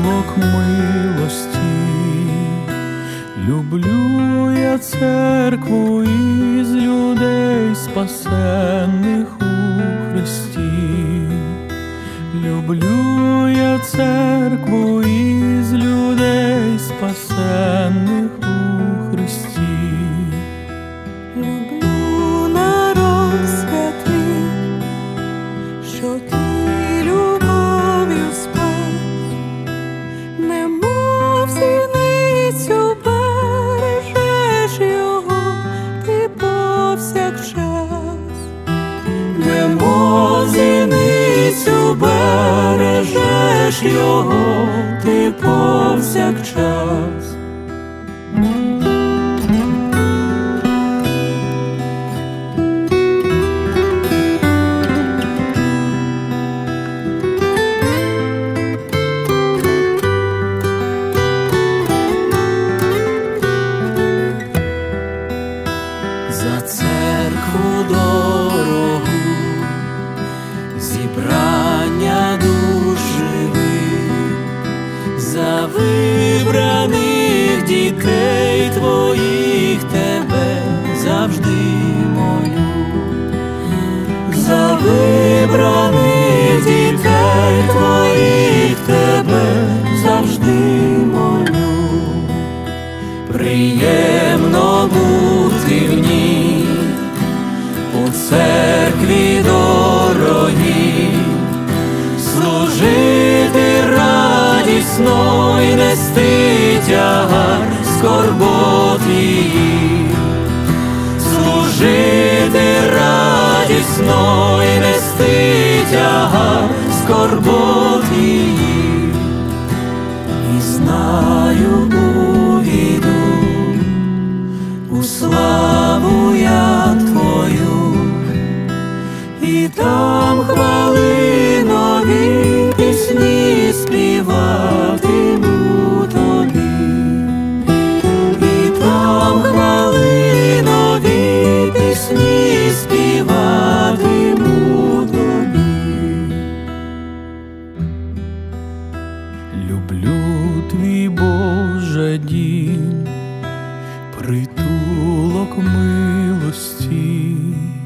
притулок милості. Люблю я церкву із людей, спасенних у Христі. Люблю я церкву із людей, спасенних у Христі. Люблю народ святий, що ти любов'ю спас, немов зіницю бережеш його ти повсякчас, немов зіницю бережеш його ти повсякчас. За церкву дорогу, зібрання душ живих, за вибраних дітей твоїх тебе завжди молю, за вибраних дітей твоїх тебе завжди молю. Приємно бути в ній, у церкві дорогій, служити радісно й нести тягар скорбот її, служити радісно й нести тягар скорбот її. І знаю, увійду у славу я твою, і там хвали нові пісні співатиму тобі, і там хвали нові пісні співатиму тобі. Люблю твій, Боже, дім, притулок милості.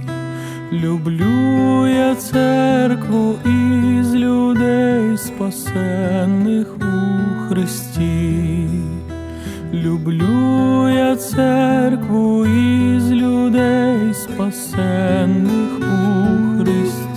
Люблю я церкву із людей, спасенних у Христі. Люблю я церкву із людей, спасенних у Христі.